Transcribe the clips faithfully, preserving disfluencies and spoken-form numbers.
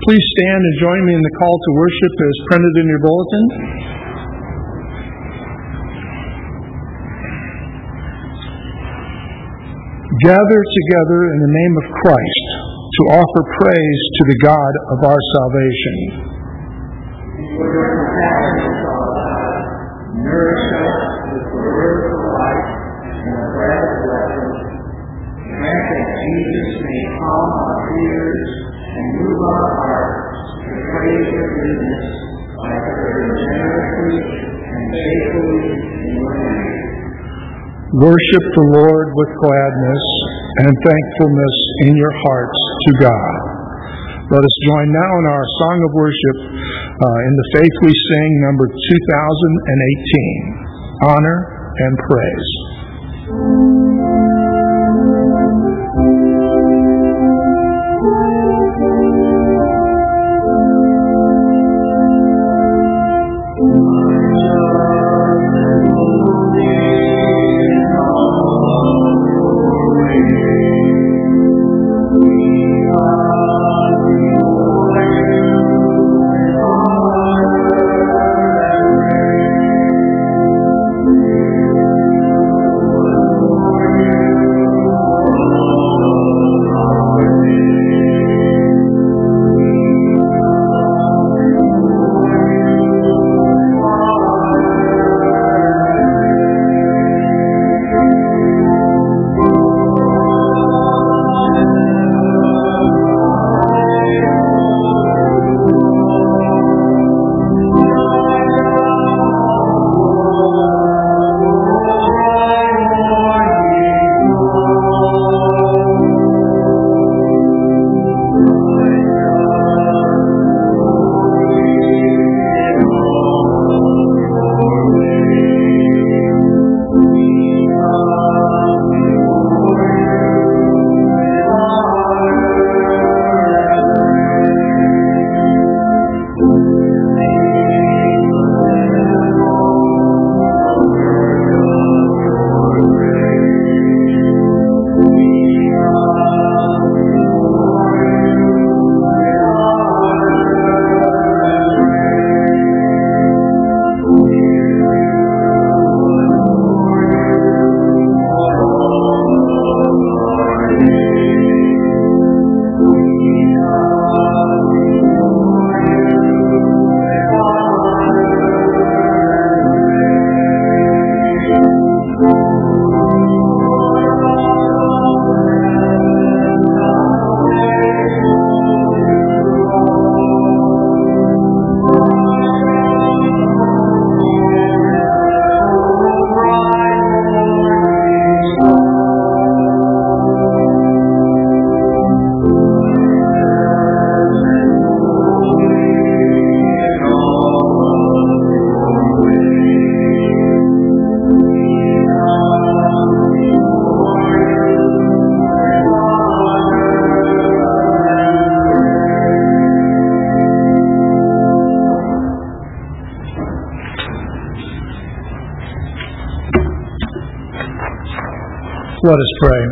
Please stand and join me in the call to worship as printed in your bulletin. Gather together in the name of Christ to offer praise to the God of our salvation. For your compassion, O God, nourish us with the word of life and the bread of blessing. Grant that Jesus may calm our fears and move our hearts to praise your goodness by serving generously and faithfully in your name. Worship the Lord with gladness and thankfulness in your hearts to God. Let us join now in our song of worship uh, in the Faith We Sing, number two thousand eighteen, Honor and Praise. Let us pray.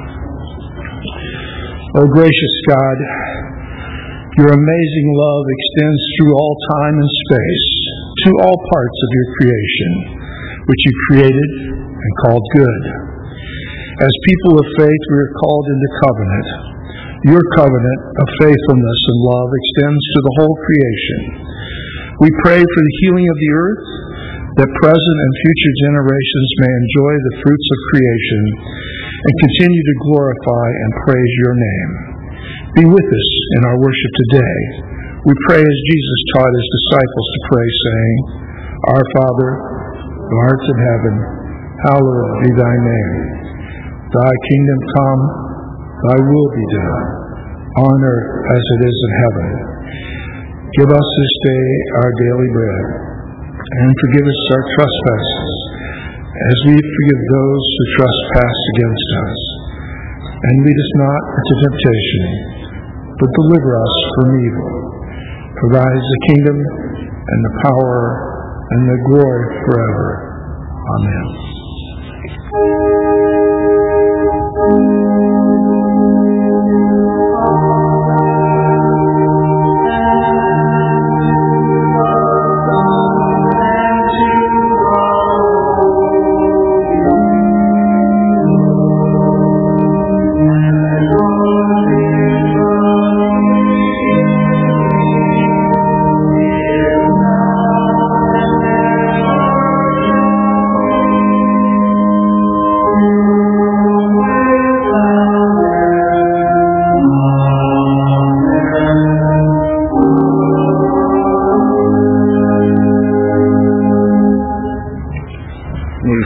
O gracious God, your amazing love extends through all time and space to all parts of your creation, which you created and called good. As people of faith, we are called into covenant. Your covenant of faithfulness and love extends to the whole creation. We pray for the healing of the earth, that present and future generations may enjoy the fruits of creation and continue to glorify and praise your name. Be with us in our worship today. We pray as Jesus taught his disciples to pray, saying, Our Father, who art in heaven, hallowed be thy name. Thy kingdom come, thy will be done, on earth as it is in heaven. Give us this day our daily bread, and forgive us our trespasses, as we forgive those who trespass against us. And lead us not into temptation, but deliver us from evil. For thine is the kingdom, and the power, and the glory forever. Amen.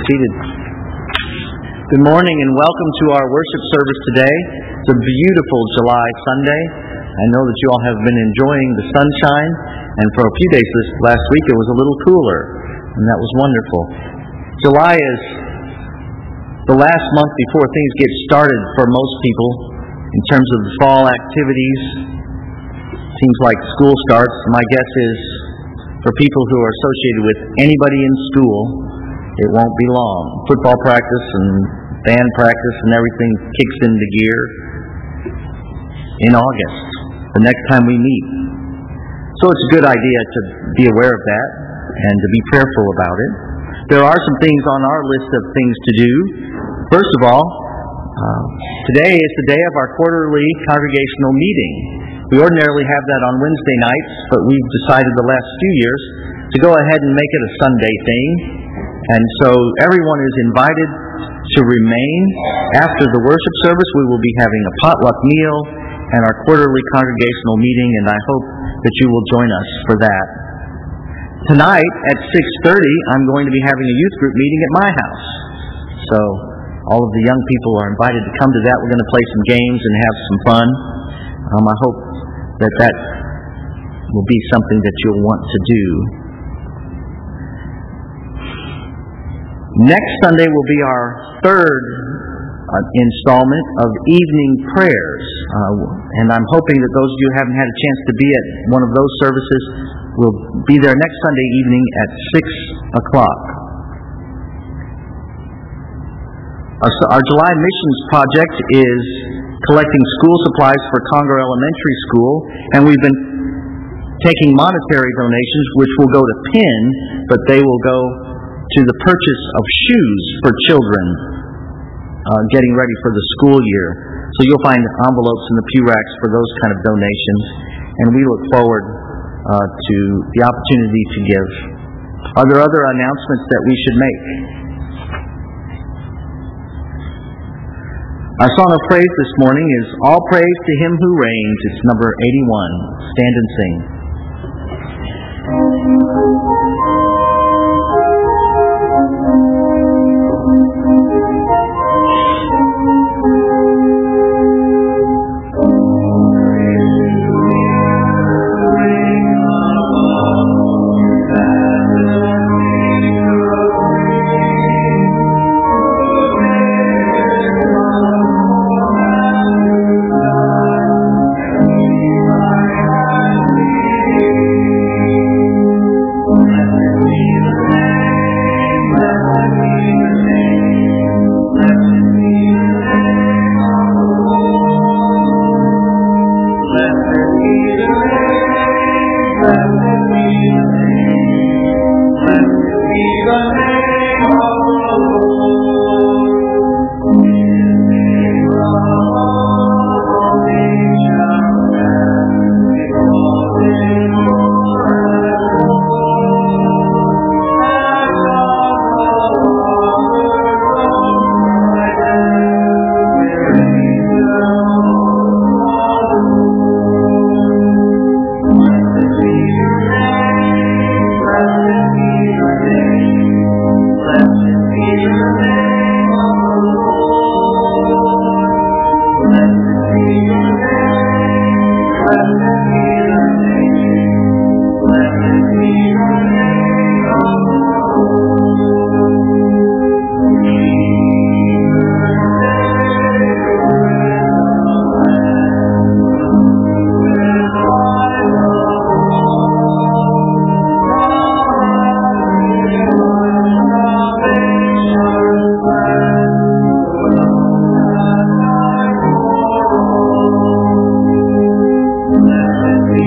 seated. Good morning and welcome to our worship service today. It's a beautiful July Sunday. I know that you all have been enjoying the sunshine, and for a few days this last week it was a little cooler, and that was wonderful. July is the last month before things get started for most people in terms of the fall activities. Seems like school starts. My guess is for people who are associated with anybody in school, it won't be long. Football practice and band practice and everything kicks into gear in August, the next time we meet. So it's a good idea to be aware of that and to be prayerful about it. There are some things on our list of things to do. First of all, uh, today is the day of our quarterly congregational meeting. We ordinarily have that on Wednesday nights, but we've decided the last few years to go ahead and make it a Sunday thing. And so everyone is invited to remain. After the worship service, we will be having a potluck meal and our quarterly congregational meeting, and I hope that you will join us for that. Tonight at six thirty, I'm going to be having a youth group meeting at my house. So all of the young people are invited to come to that. We're going to play some games and have some fun. Um, I hope that that will be something that you'll want to do. Next Sunday will be our third uh, installment of evening prayers. Uh, and I'm hoping that those of you who haven't had a chance to be at one of those services will be there next Sunday evening at six o'clock. Our, our July Missions Project is collecting school supplies for Conger Elementary School, and we've been taking monetary donations, which will go to P I N, but they will go to the purchase of shoes for children uh, getting ready for the school year. So you'll find envelopes in the pew racks for those kind of donations, and we look forward uh, to the opportunity to give. Are there other announcements that we should make? Our song of praise this morning is All Praise to Him Who Reigns. It's number eighty-one. Stand and sing. Let me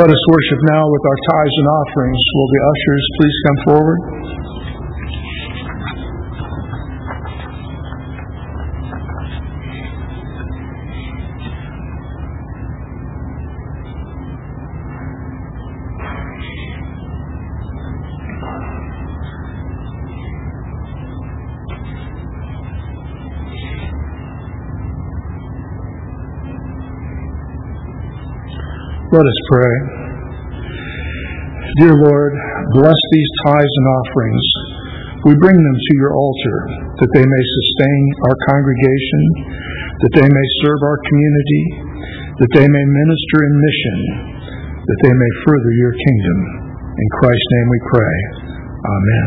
Let us worship now with our tithes and offerings. Will the ushers please come forward? Let us pray. Dear Lord, bless these tithes and offerings. We bring them to your altar, that they may sustain our congregation, that they may serve our community, that they may minister in mission, that they may further your kingdom. In Christ's name we pray. Amen.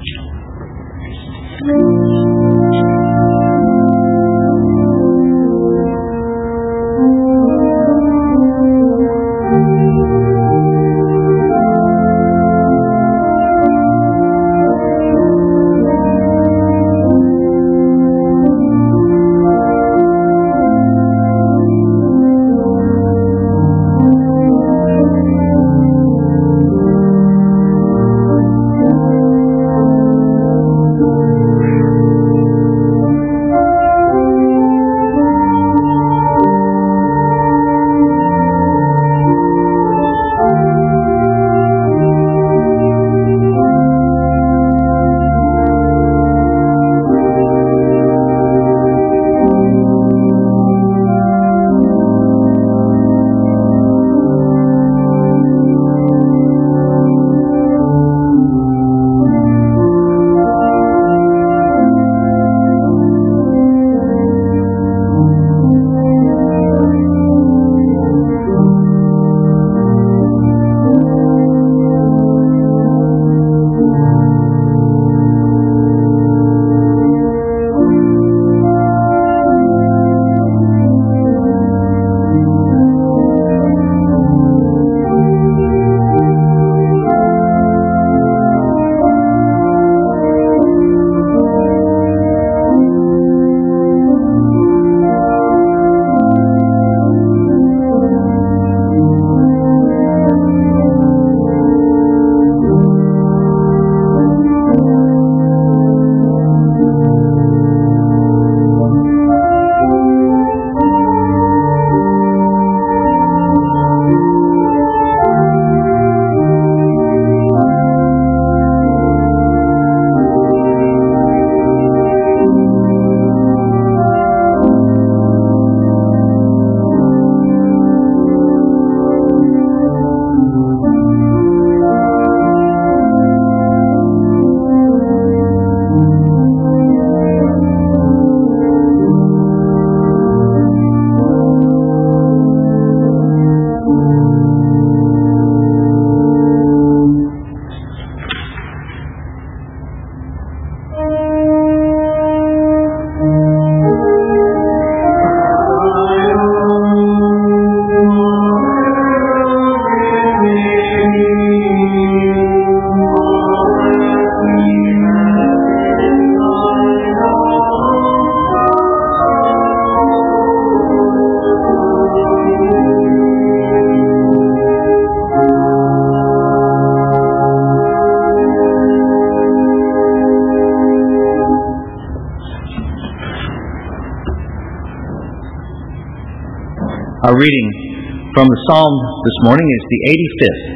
Our reading from the Psalm this morning is the eighty-fifth.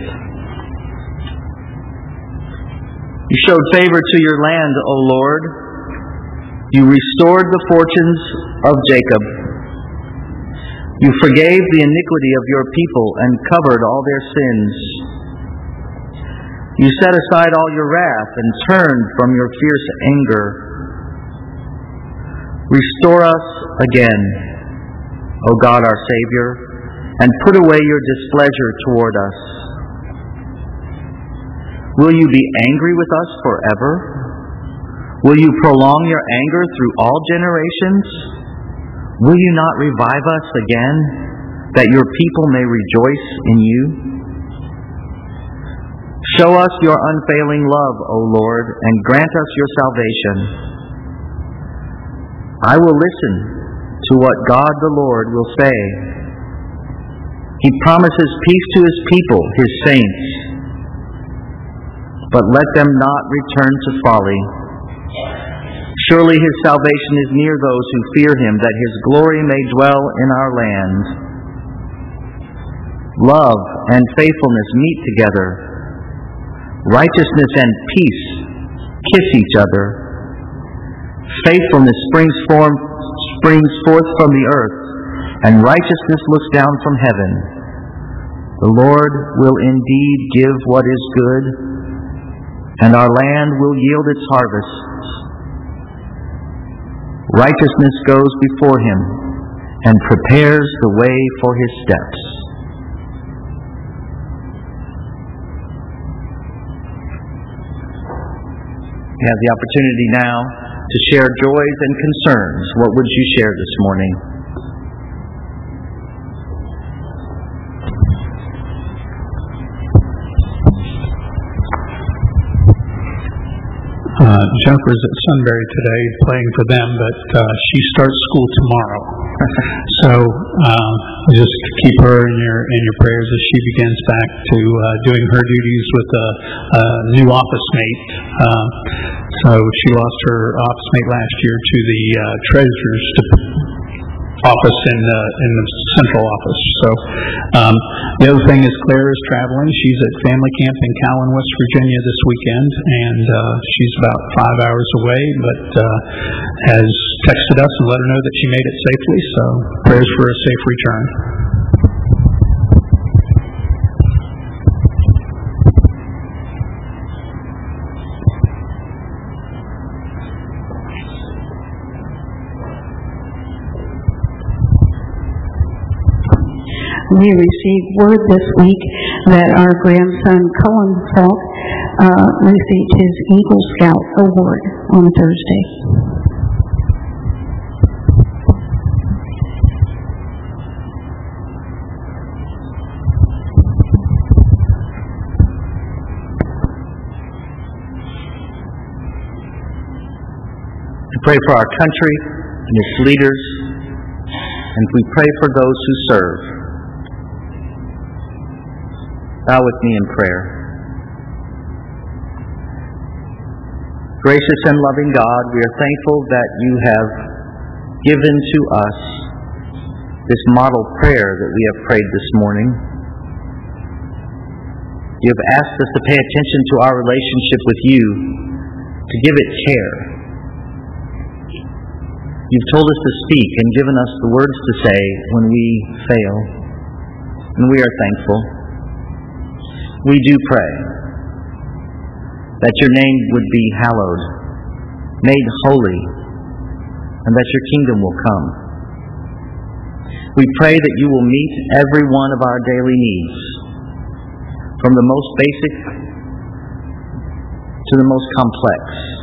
You showed favor to your land, O Lord. You restored the fortunes of Jacob. You forgave the iniquity of your people and covered all their sins. You set aside all your wrath and turned from your fierce anger. Restore us again, O God our Savior, and put away your displeasure toward us. Will you be angry with us forever? Will you prolong your anger through all generations? Will you not revive us again, that your people may rejoice in you? Show us your unfailing love, O Lord, and grant us your salvation. I will listen to what God the Lord will say. He promises peace to His people, His saints. But let them not return to folly. Surely His salvation is near those who fear Him, that His glory may dwell in our land. Love and faithfulness meet together. Righteousness and peace kiss each other. Faithfulness springs, form, springs forth from the earth, and righteousness looks down from heaven. The Lord will indeed give what is good, and our land will yield its harvests. Righteousness goes before Him and prepares the way for His steps. We have the opportunity now to share joys and concerns. What would you share this morning? Uh, Jennifer's at Sunbury today playing for them, but uh, she starts school tomorrow. So uh, just keep her in your in your prayers as she begins back to uh, doing her duties with a, a new office mate. Uh, so she lost her office mate last year to the uh, treasurer's office in the in the central office. So um, the other thing is Claire is traveling. She's at family camp in Cowan, West Virginia this weekend, and uh, she's about five hours away, but uh, has texted us and let her know that she made it safely. So prayers for a safe return. We received word this week that our grandson Cullen Falk uh, received his Eagle Scout Award on Thursday. We pray for our country and its leaders, and we pray for those who serve. Bow with me in prayer. Gracious and loving God, we are thankful that you have given to us this model prayer that we have prayed this morning. You have asked us to pay attention to our relationship with you, to give it care. You've told us to speak and given us the words to say when we fail, and we are thankful. We do pray that your name would be hallowed, made holy, and that your kingdom will come. We pray that you will meet every one of our daily needs, from the most basic to the most complex,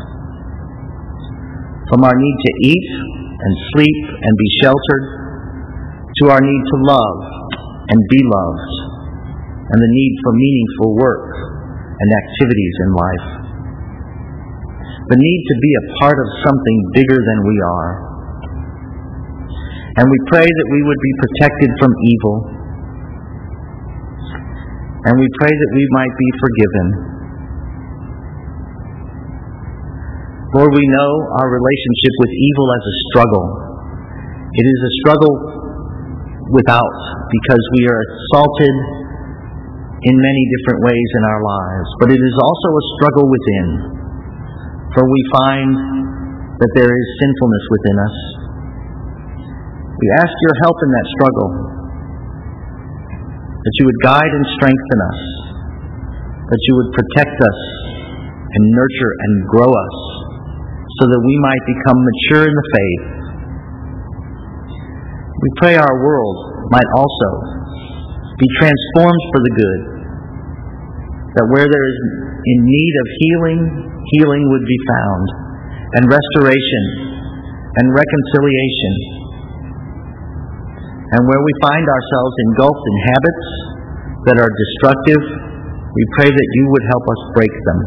from our need to eat and sleep and be sheltered, to our need to love and be loved, and the need for meaningful work and activities in life. The need to be a part of something bigger than we are. And we pray that we would be protected from evil. And we pray that we might be forgiven. Lord, we know our relationship with evil as a struggle. It is a struggle without, because we are assaulted in many different ways in our lives, but it is also a struggle within, for we find that there is sinfulness within us. We ask your help in that struggle, that you would guide and strengthen us, that you would protect us and nurture and grow us, so that we might become mature in the faith. We pray our world might also be transformed for the good, that where there is in need of healing, healing would be found, and restoration and reconciliation. And where we find ourselves engulfed in habits that are destructive, we pray that you would help us break them.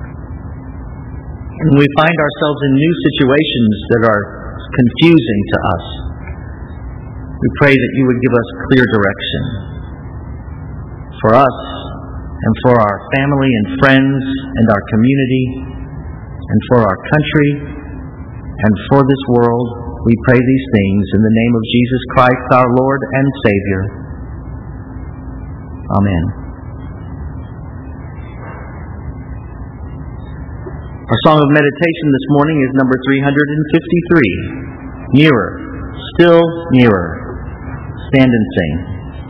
And we find ourselves in new situations that are confusing to us, we pray that you would give us clear direction. for us and for our family and friends and our community and for our country and for this world. We pray these things in the name of Jesus Christ, our Lord and Savior. Amen. Our song of meditation this morning is number three hundred fifty-three, Nearer, Still Nearer. Stand and sing.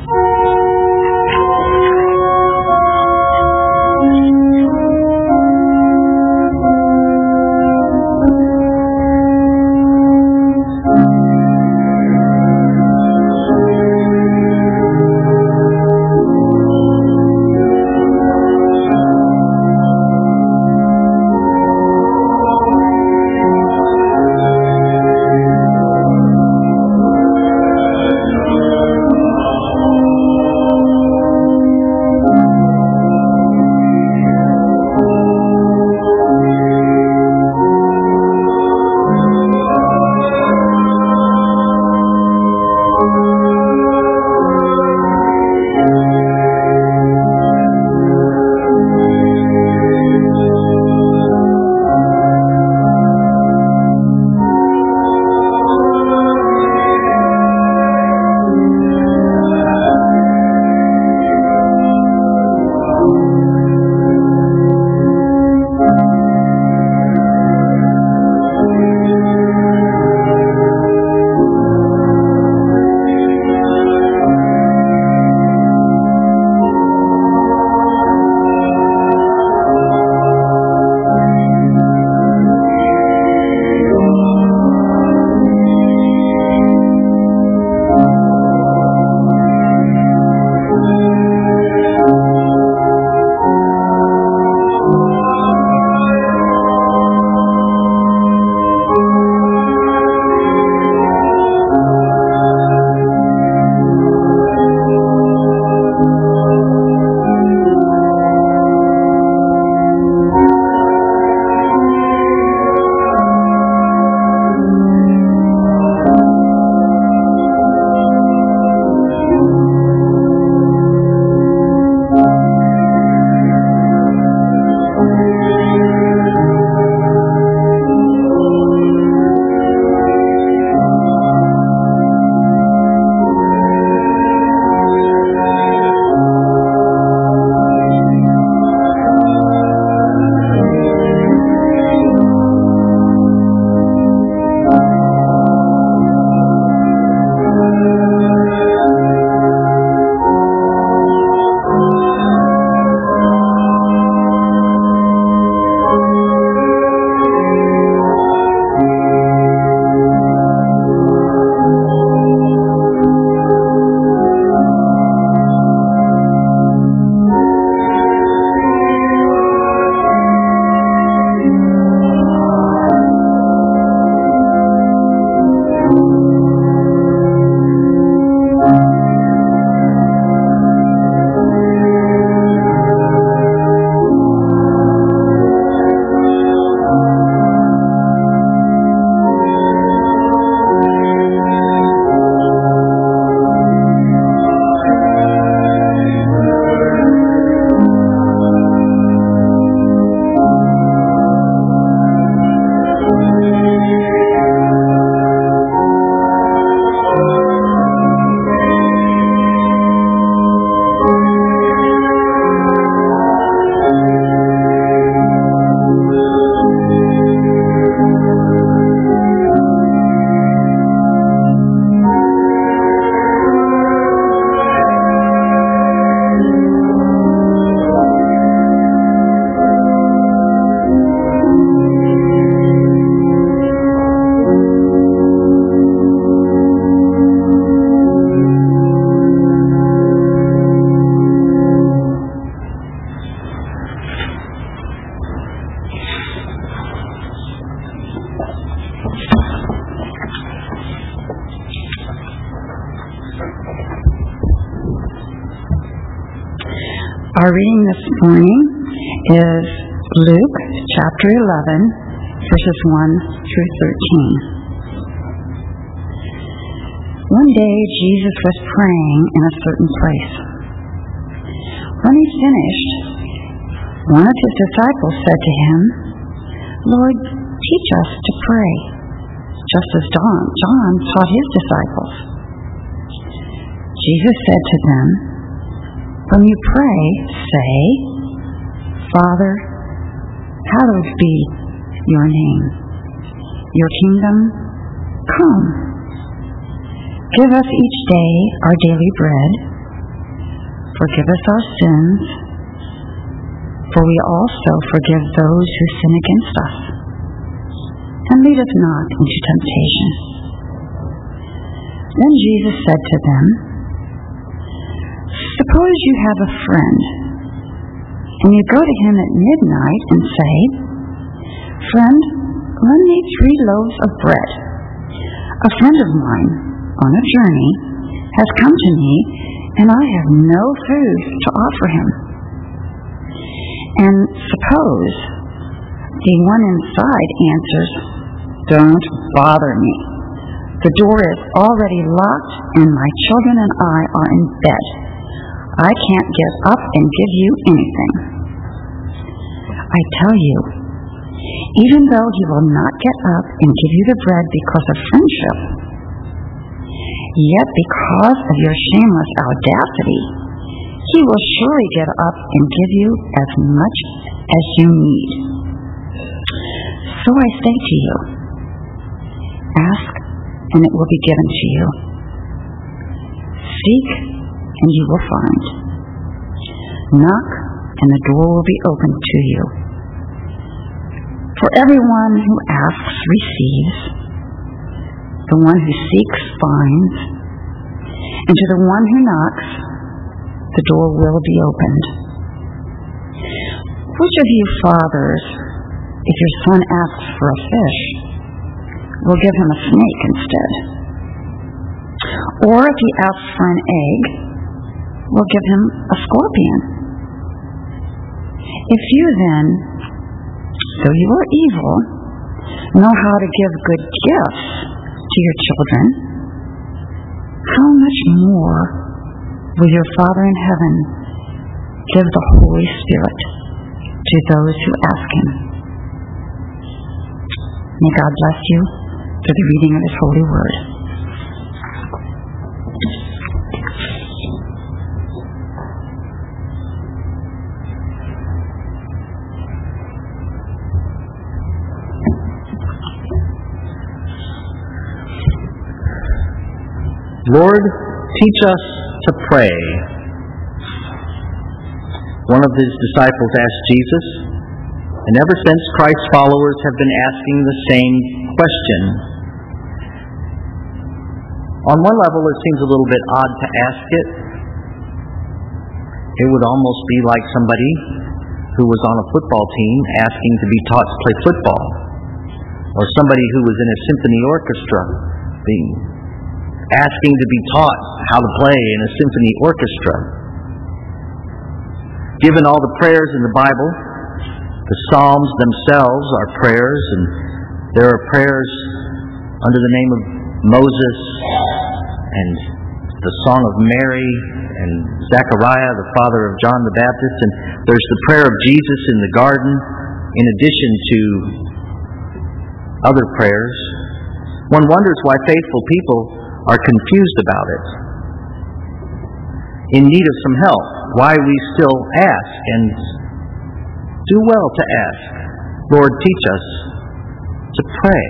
Our reading this morning is Luke chapter eleven, verses one through thirteen. One day Jesus was praying in a certain place. When he finished, one of his disciples said to him, Lord, teach us to pray, just as John, John taught his disciples. Jesus said to them, when you pray, say, Father, hallowed be your name. Your kingdom come. Give us each day our daily bread. Forgive us our sins, for we also forgive those who sin against us. And lead us not into temptation. Then Jesus said to them, suppose you have a friend, and you go to him at midnight and say, Friend, lend me three loaves of bread. A friend of mine, on a journey, has come to me, and I have no food to offer him. And suppose the one inside answers, Don't bother me. The door is already locked, and my children and I are in bed. I can't get up and give you anything. I tell you, even though he will not get up and give you the bread because of friendship, yet because of your shameless audacity, he will surely get up and give you as much as you need. So I say to you, ask, and it will be given to you. Seek, and you will find. Knock, and the door will be opened to you. For everyone who asks receives, the one who seeks finds, and to the one who knocks, the door will be opened. Which of you fathers, if your son asks for a fish, will give him a snake instead? Or if he asks for an egg, will give him a scorpion? If you then, though you are evil, know how to give good gifts to your children, how much more will your Father in heaven give the Holy Spirit to those who ask him? May God bless you through the reading of his holy word. Lord, teach us to pray. One of his disciples asked Jesus, and ever since Christ's followers have been asking the same question. On one level, it seems a little bit odd to ask it. It would almost be like somebody who was on a football team asking to be taught to play football, or somebody who was in a symphony orchestra being asking to be taught how to play in a symphony orchestra. Given all the prayers in the Bible, the Psalms themselves are prayers, and there are prayers under the name of Moses, and the Song of Mary, and Zechariah, the father of John the Baptist, and there's the prayer of Jesus in the garden, in addition to other prayers. One wonders why faithful people are confused about it, in need of some help, why we still ask, and do well to ask, Lord, teach us to pray.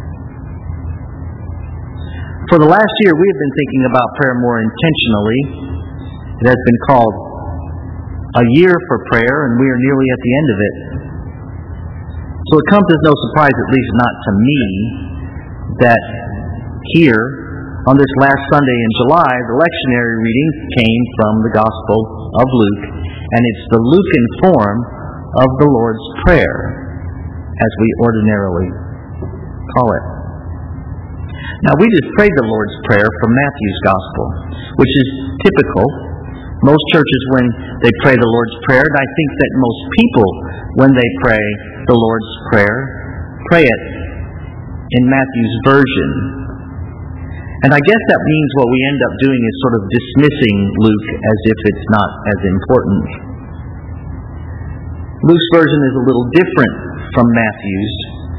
For the last year, we have been thinking about prayer more intentionally. It has been called a year for prayer, and we are nearly at the end of it. So it comes as no surprise, at least not to me, that here, on this last Sunday in July, the lectionary reading came from the Gospel of Luke, and it's the Lucan form of the Lord's Prayer, as we ordinarily call it. Now, we just prayed the Lord's Prayer from Matthew's Gospel, which is typical. Most churches, when they pray the Lord's Prayer, and I think that most people, when they pray the Lord's Prayer, pray it in Matthew's version. And I guess that means what we end up doing is sort of dismissing Luke as if it's not as important. Luke's version is a little different from Matthew's.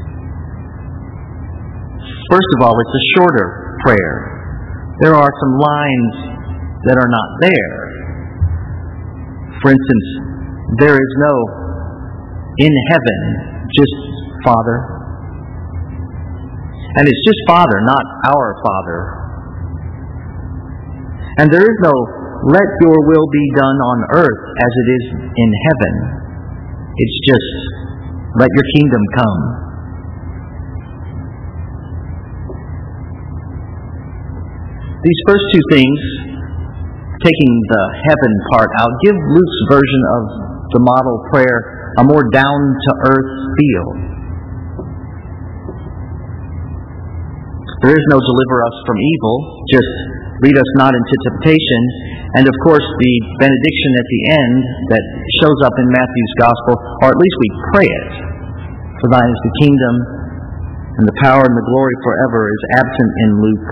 First of all, it's a shorter prayer. There are some lines that are not there. For instance, there is no in heaven, just Father. And it's just Father, not our Father. And there is no let your will be done on earth as it is in heaven. It's just let your kingdom come. These first two things, taking the heaven part out, give Luke's version of the model prayer a more down-to-earth feel. There is no deliver us from evil, just lead us not into temptation. And of course the benediction at the end that shows up in Matthew's Gospel, or at least we pray it. For thine is the kingdom, and the power and the glory forever, is absent in Luke.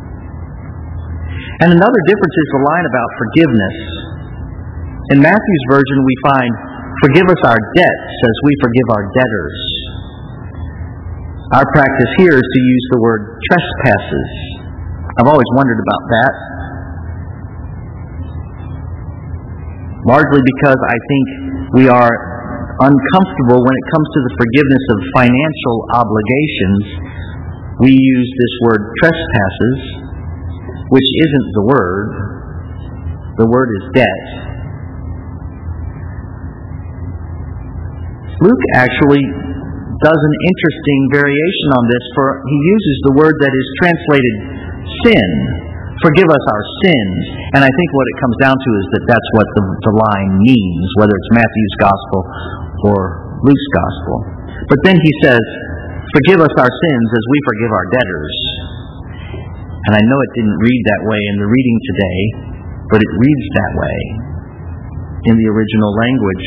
And another difference is the line about forgiveness. In Matthew's version we find, forgive us our debts as we forgive our debtors. Our practice here is to use the word trespasses. I've always wondered about that. Largely because I think we are uncomfortable when it comes to the forgiveness of financial obligations. We use this word trespasses, which isn't the word. The word is debt. Luke actually does an interesting variation on this, for he uses the word that is translated sin. Forgive us our sins. And I think what it comes down to is that that's what the, the line means, whether it's Matthew's Gospel or Luke's Gospel. But then he says, forgive us our sins as we forgive our debtors. And I know it didn't read that way in the reading today, but it reads that way in the original language.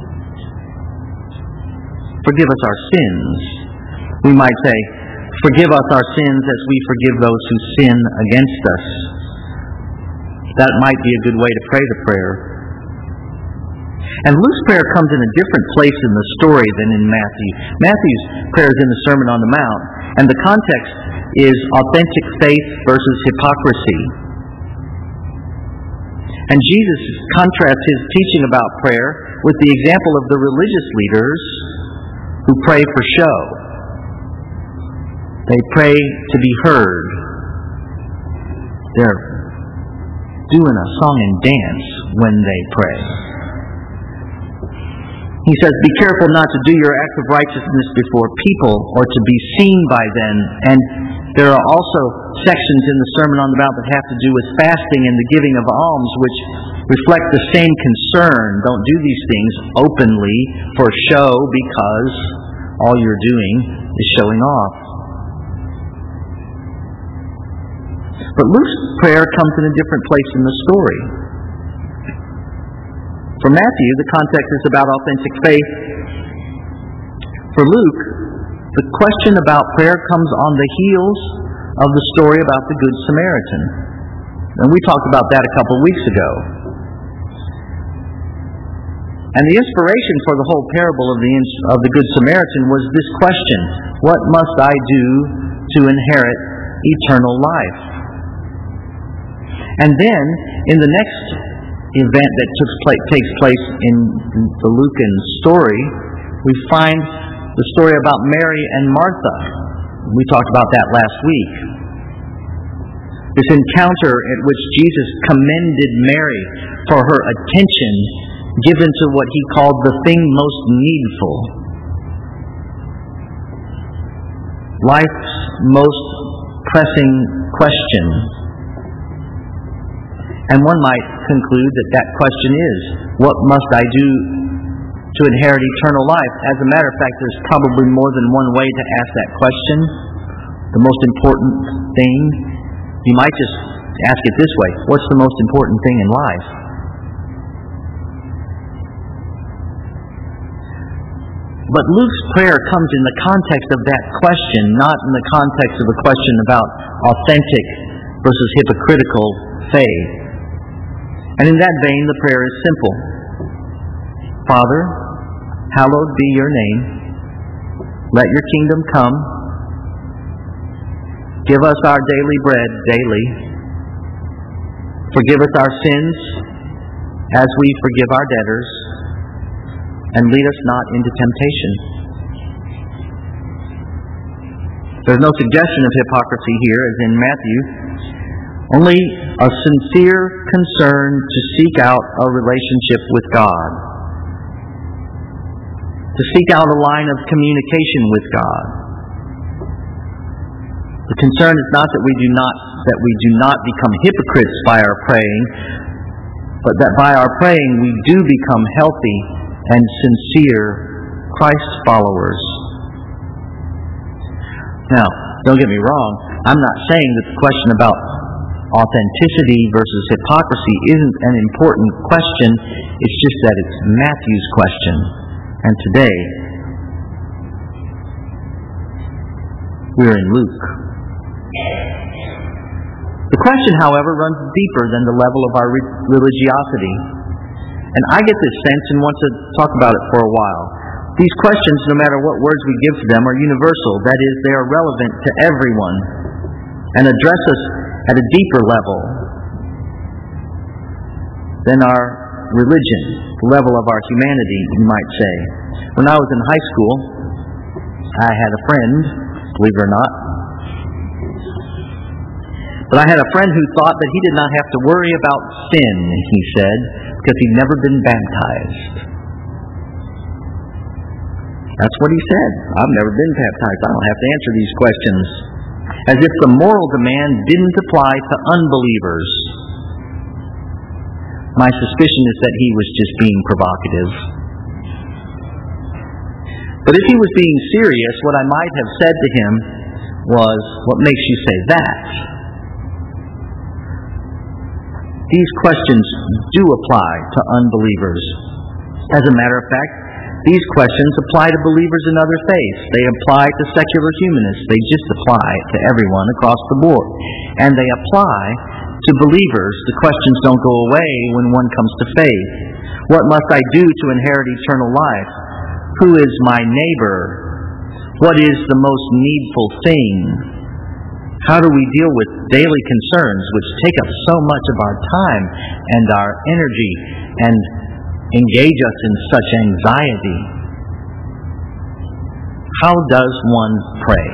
Forgive us our sins. We might say, forgive us our sins as we forgive those who sin against us. That might be a good way to pray the prayer. And Luke's prayer comes in a different place in the story than in Matthew. Matthew's prayer is in the Sermon on the Mount, and the context is authentic faith versus hypocrisy. And Jesus contrasts his teaching about prayer with the example of the religious leaders who pray for show. They pray to be heard. They're doing a song and dance when they pray. He says, be careful not to do your acts of righteousness before people or to be seen by them. And there are also sections in the Sermon on the Mount that have to do with fasting and the giving of alms, which reflect the same concern. Don't do these things openly for show, because all you're doing is showing off. But Luke's prayer comes in a different place in the story. For Matthew, the context is about authentic faith. For Luke, the question about prayer comes on the heels of the story about the Good Samaritan. And we talked about that a couple of weeks ago. And the inspiration for the whole parable of the of the Good Samaritan was this question: what must I do to inherit eternal life? And then, in the next event that took place, takes place in the Lucan story, we find the story about Mary and Martha. We talked about that last week. This encounter at which Jesus commended Mary for her attention given to what he called the thing most needful. Life's most pressing question. And one might conclude that that question is, what must I do to inherit eternal life? As a matter of fact, there's probably more than one way to ask that question. The most important thing, you might just ask it this way: what's the most important thing in life? But Luke's prayer comes in the context of that question, not in the context of a question about authentic versus hypocritical faith. And in that vein, the prayer is simple. Father, hallowed be your name. Let your kingdom come. Give us our daily bread daily. Forgive us our sins as we forgive our debtors. And lead us not into temptation. There's no suggestion of hypocrisy here, as in Matthew. Only a sincere concern to seek out a relationship with God. To seek out a line of communication with God. The concern is not that we do not that we do not become hypocrites by our praying, but that by our praying we do become healthy and sincere Christ followers. Now, don't get me wrong, I'm not saying that the question about authenticity versus hypocrisy isn't an important question. It's just that it's Matthew's question. And today, we're in Luke. The question, however, runs deeper than the level of our religiosity. And I get this sense and want to talk about it for a while. These questions, no matter what words we give to them, are universal. That is, they are relevant to everyone and address us at a deeper level than our religion, the level of our humanity, you might say. When I was in high school, I had a friend, believe it or not, but I had a friend who thought that he did not have to worry about sin, he said, because he'd never been baptized. That's what he said. I've never been baptized. I don't have to answer these questions. As if the moral demand didn't apply to unbelievers. My suspicion is that he was just being provocative. But if he was being serious, what I might have said to him was, what makes you say that? These questions do apply to unbelievers. As a matter of fact, these questions apply to believers in other faiths. They apply to secular humanists. They just apply to everyone across the board. And they apply to believers. The questions don't go away when one comes to faith. What must I do to inherit eternal life? Who is my neighbor? What is the most needful thing? How do we deal with daily concerns which take up so much of our time and our energy and engage us in such anxiety? How does one pray?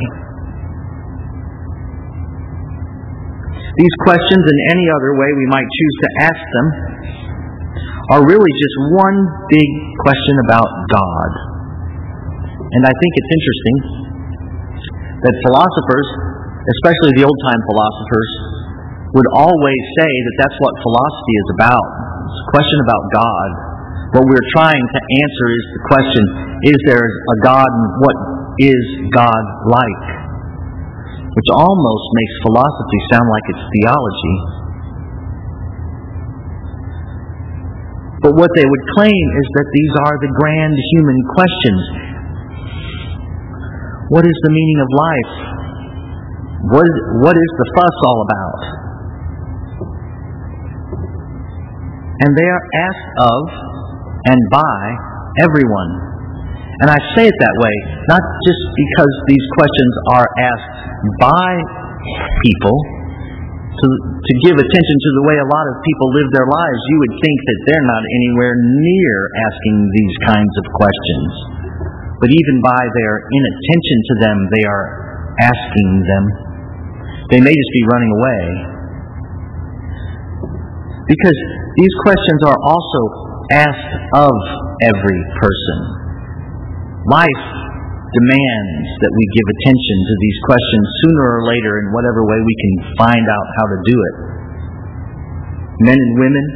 These questions, and any other way we might choose to ask them, are really just one big question about God. And I think it's interesting that philosophers, especially the old-time philosophers, would always say that that's what philosophy is about. It's a question about God. What we're trying to answer is the question, is there a God, and what is God like? Which almost makes philosophy sound like it's theology. But what they would claim is that these are the grand human questions. What is the meaning of life? What is, what is the fuss all about? And they are asked of and by everyone. And I say it that way, not just because these questions are asked by people, to, to give attention to the way a lot of people live their lives. You would think that they're not anywhere near asking these kinds of questions. But even by their inattention to them, they are asking them. They may just be running away. Because these questions are also asked of every person. Life demands that we give attention to these questions sooner or later in whatever way we can find out how to do it. Men and women,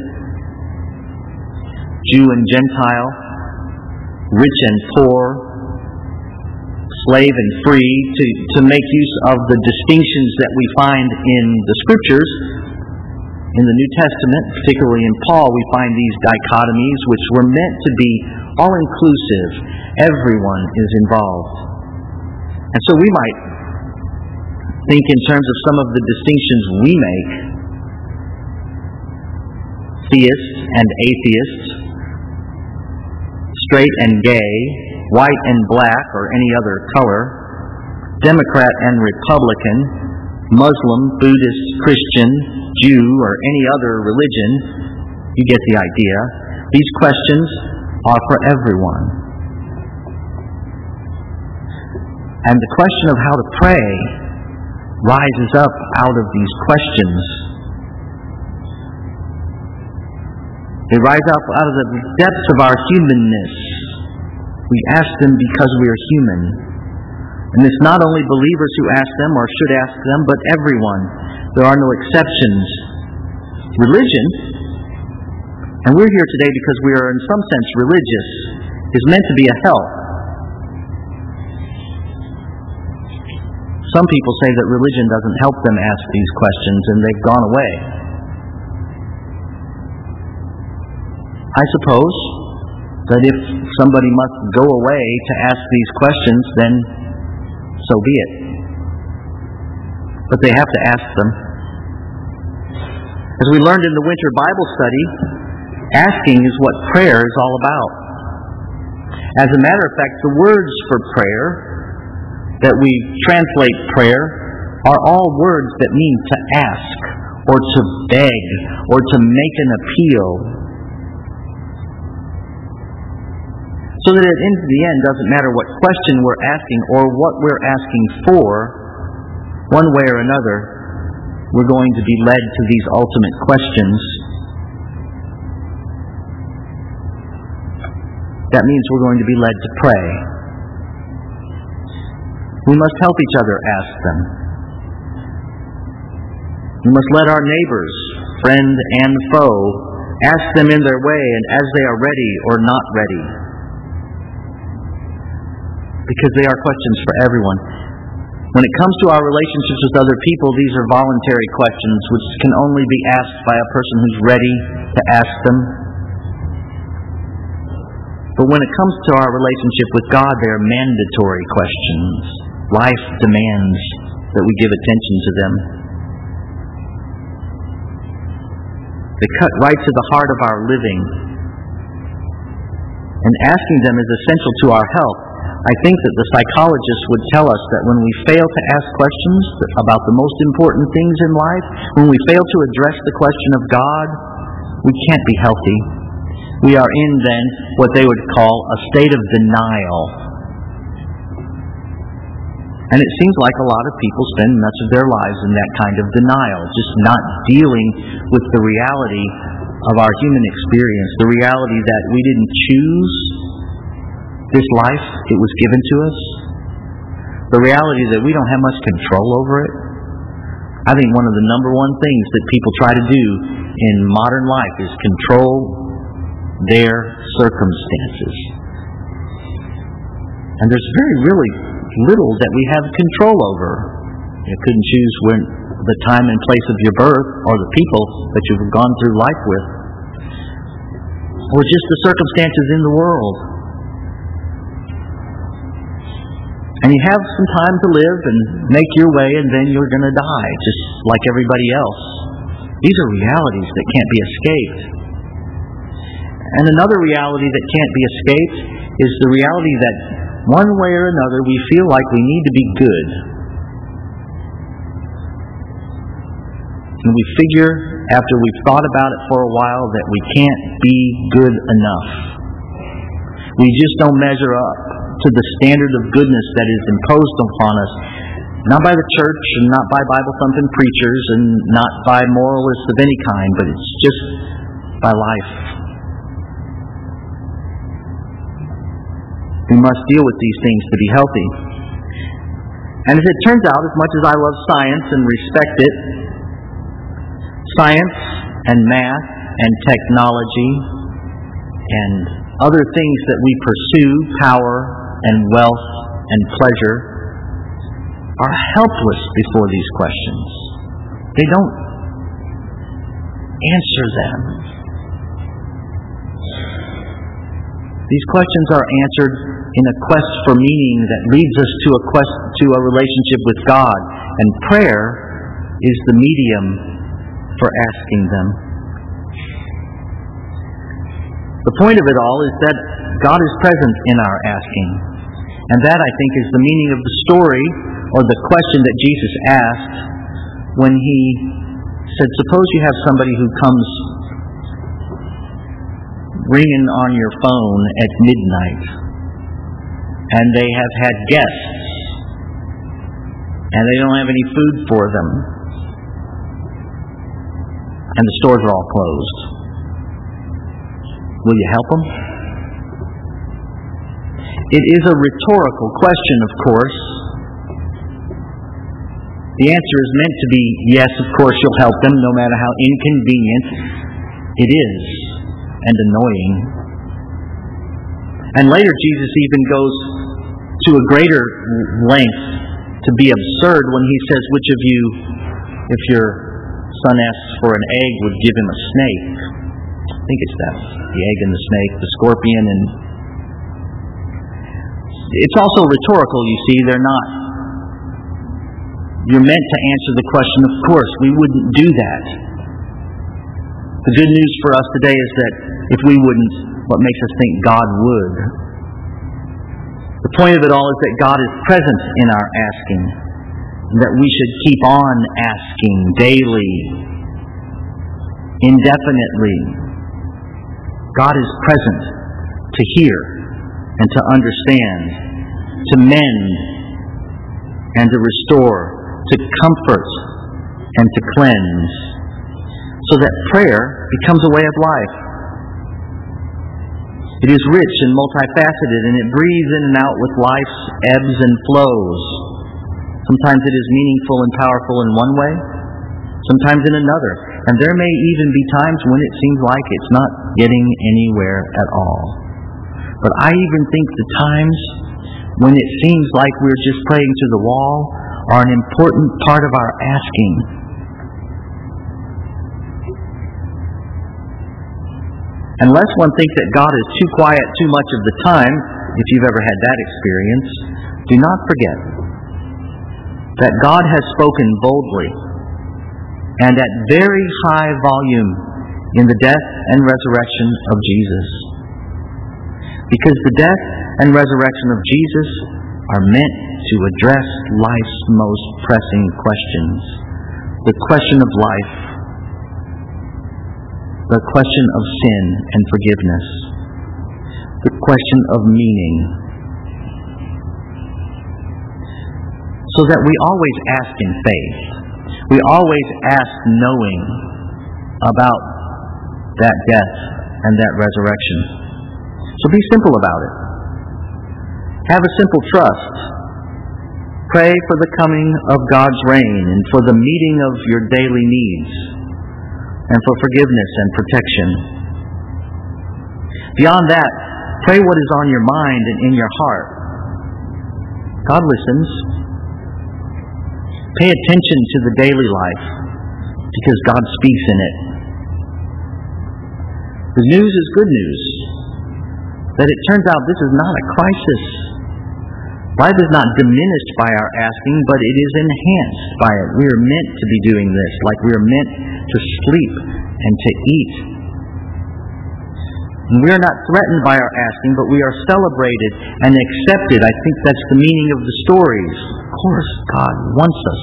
Jew and Gentile, rich and poor, slave and free, to, to make use of the distinctions that we find in the Scriptures. In the New Testament, particularly in Paul, we find these dichotomies which were meant to be all-inclusive. Everyone is involved. And so we might think in terms of some of the distinctions we make. Theists and atheists, straight and gay, white and black or any other color, Democrat and Republican, Muslim, Buddhist, Christian, Jew, or any other religion. You get the idea. These questions are for everyone. And the question of how to pray rises up out of these questions. They rise up out of the depths of our humanness. We ask them because we are human. And it's not only believers who ask them or should ask them, but everyone. There are no exceptions. Religion, and we're here today because we are in some sense religious, is meant to be a help. Some people say that religion doesn't help them ask these questions and they've gone away. I suppose that if somebody must go away to ask these questions, then so be it. But they have to ask them. As we learned in the winter Bible study, asking is what prayer is all about. As a matter of fact, the words for prayer that we translate prayer are all words that mean to ask, or to beg, or to make an appeal. So that in the end, doesn't matter what question we're asking or what we're asking for, one way or another, we're going to be led to these ultimate questions. That means we're going to be led to pray. We must help each other ask them. We must let our neighbors, friend and foe, ask them in their way and as they are ready or not ready. Because they are questions for everyone. When it comes to our relationships with other people, these are voluntary questions which can only be asked by a person who's ready to ask them. But when it comes to our relationship with God, they are mandatory questions. Life demands that we give attention to them. They cut right to the heart of our living. And asking them is essential to our health. I think that the psychologists would tell us that when we fail to ask questions about the most important things in life, when we fail to address the question of God, we can't be healthy. We are in, then, what they would call a state of denial. And it seems like a lot of people spend much of their lives in that kind of denial, just not dealing with the reality of our human experience, the reality that we didn't choose this life, it was given to us. The reality that we don't have much control over it. I think one of the number one things that people try to do in modern life is control their circumstances. And there's very really little that we have control over. You couldn't choose when the time and place of your birth or the people that you've gone through life with, or just the circumstances in the world. And you have some time to live and make your way, and then you're going to die, just like everybody else. These are realities that can't be escaped. And another reality that can't be escaped is the reality that one way or another we feel like we need to be good. And we figure, after we've thought about it for a while, that we can't be good enough. We just don't measure up to the standard of goodness that is imposed upon us, not by the church and not by Bible-thumping preachers and not by moralists of any kind, but it's just by life. We must deal with these things to be healthy. And as it turns out, as much as I love science and respect it, science and math and technology and other things that we pursue, power and wealth and pleasure, are helpless before these questions. They don't answer them. These questions are answered in a quest for meaning that leads us to a quest to a relationship with God. and prayer is the medium for asking them. The point of it all is that God is present in our asking. And that, I think, is the meaning of the story, or the question that Jesus asked when He said, suppose you have somebody who comes ringing on your phone at midnight, and they have had guests, and they don't have any food for them, and the stores are all closed. Will you help them? It is a rhetorical question, of course. The answer is meant to be, yes, of course you'll help them, no matter how inconvenient it is and annoying. And later Jesus even goes to a greater length to be absurd when He says, which of you, if your son asks for an egg, would give him a snake? I think it's that, the egg and the snake, the scorpion. And it's also rhetorical, you see. They're not. You're meant to answer the question, of course, we wouldn't do that. The good news for us today is that if we wouldn't, what makes us think God would? The point of it all is that God is present in our asking, and that we should keep on asking daily, indefinitely. God is present to hear and to understand, to mend and to restore, to comfort and to cleanse, so that prayer becomes a way of life. It is rich and multifaceted, and it breathes in and out with life's ebbs and flows. Sometimes it is meaningful and powerful in one way, sometimes in another. And there may even be times when it seems like it's not getting anywhere at all. But I even think the times when it seems like we're just praying to the wall are an important part of our asking. Unless one thinks that God is too quiet too much of the time, if you've ever had that experience, do not forget that God has spoken boldly and at very high volume in the death and resurrection of Jesus. Because the death and resurrection of Jesus are meant to address life's most pressing questions. The question of life, the question of sin and forgiveness, the question of meaning. So that we always ask in faith. We always ask knowing about that death and that resurrection. So be simple about it. Have a simple trust. Pray for the coming of God's reign and for the meeting of your daily needs and for forgiveness and protection. Beyond that, pray what is on your mind and in your heart. God listens. Pay attention to the daily life because God speaks in it. The news is good news. That it turns out this is not a crisis. Life is not diminished by our asking, but it is enhanced by it. We are meant to be doing this, like we are meant to sleep and to eat. And we are not threatened by our asking, but we are celebrated and accepted. I think that's the meaning of the stories. Of course, God wants us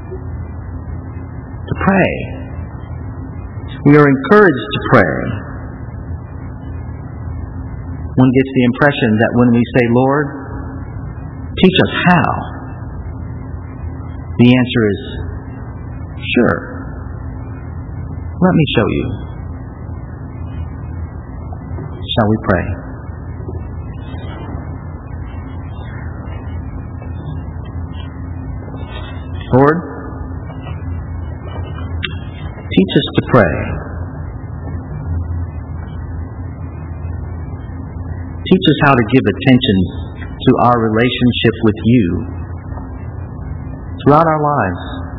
to pray. We are encouraged to pray. One gets the impression that when we say, Lord, teach us how, the answer is, sure. Let me show you. Shall we pray? Lord, teach us to pray. Teach us how to give attention to our relationship with you throughout our lives.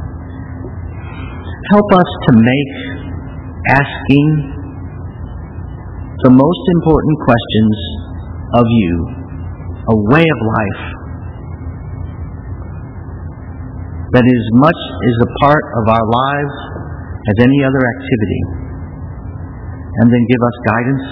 Help us to make asking the most important questions of you a way of life. that as much is a part of our lives as any other activity. And then give us guidance,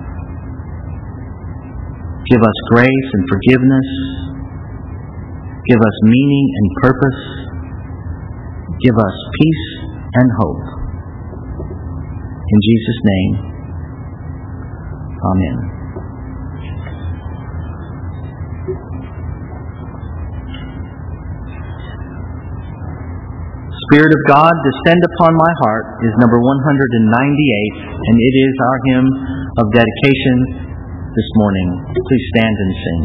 give us grace and forgiveness, give us meaning and purpose, give us peace and hope. In Jesus' name, amen. Spirit of God, descend upon my heart is number one hundred ninety-eight, and it is our hymn of dedication this morning. Please stand and sing.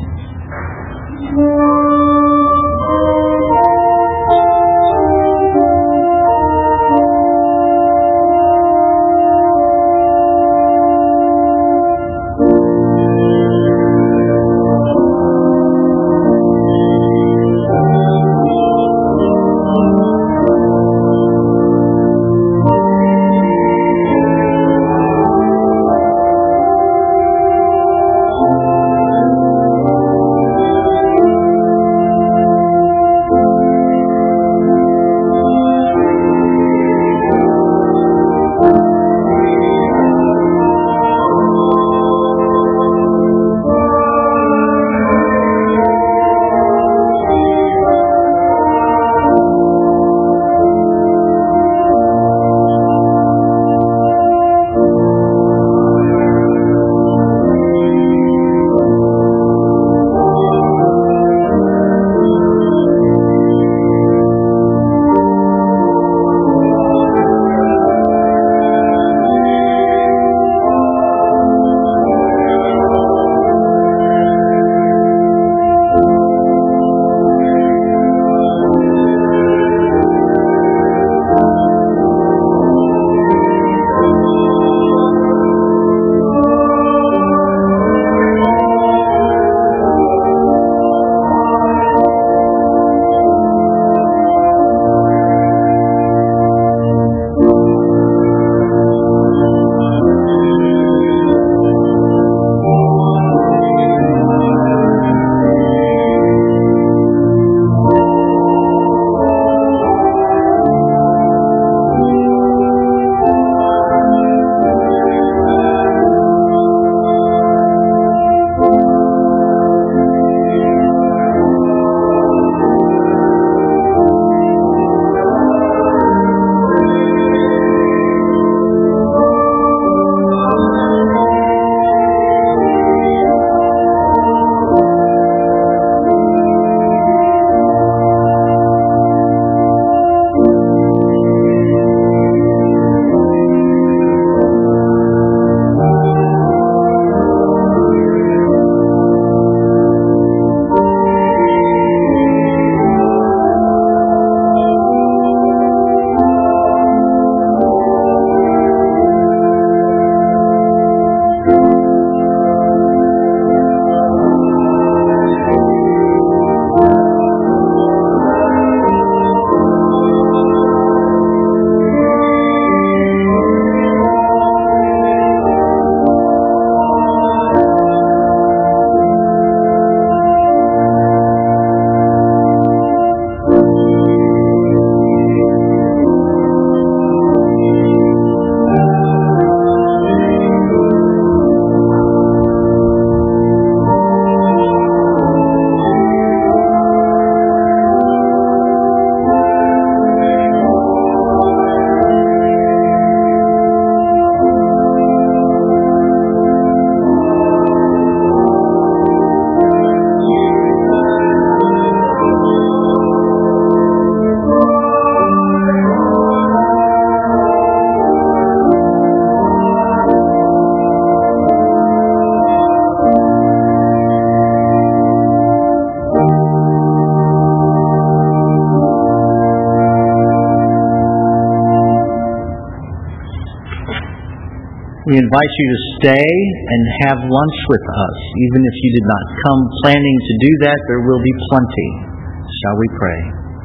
We invite you to stay and have lunch with us. Even if you did not come planning to do that, there will be plenty. Shall we pray?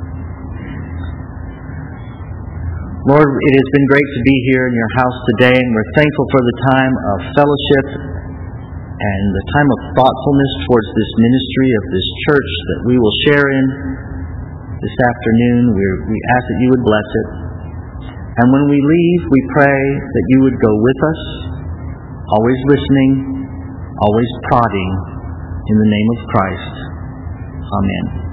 Lord, it has been great to be here in your house today, and we're thankful for the time of fellowship and the time of thoughtfulness towards this ministry of this church that we will share in. this afternoon. We're, we ask that you would bless it. And when we leave, we pray that you would go with us, always listening, always prodding, in the name of Christ. Amen.